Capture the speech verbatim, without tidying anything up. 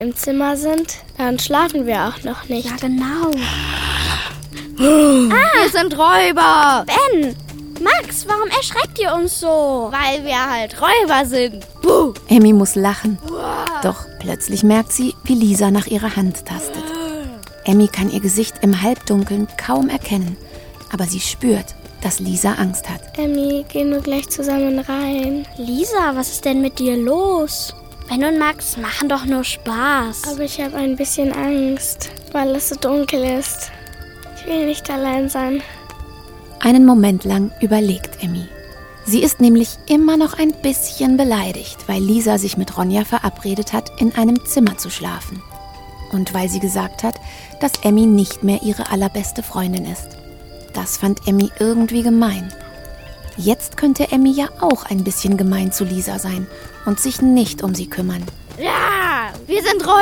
im Zimmer sind, dann schlafen wir auch noch nicht. Ja, genau. Ah, wir sind Räuber. Ben, Max, warum erschreckt ihr uns so? Weil wir halt Räuber sind. Buh. Emmy muss lachen. Doch plötzlich merkt sie, wie Lisa nach ihrer Hand tastet. Emmy kann ihr Gesicht im Halbdunkeln kaum erkennen, aber sie spürt, dass Lisa Angst hat. Emmy, gehen wir gleich zusammen rein. Lisa, was ist denn mit dir los? Ben und Max machen doch nur Spaß. Aber ich habe ein bisschen Angst, weil es so dunkel ist. Ich will nicht allein sein. Einen Moment lang überlegt Emmy. Sie ist nämlich immer noch ein bisschen beleidigt, weil Lisa sich mit Ronja verabredet hat, in einem Zimmer zu schlafen. Und weil sie gesagt hat, dass Emmy nicht mehr ihre allerbeste Freundin ist. Das fand Emmy irgendwie gemein. Jetzt könnte Emmy ja auch ein bisschen gemein zu Lisa sein und sich nicht um sie kümmern. Ja, wir sind Räuber.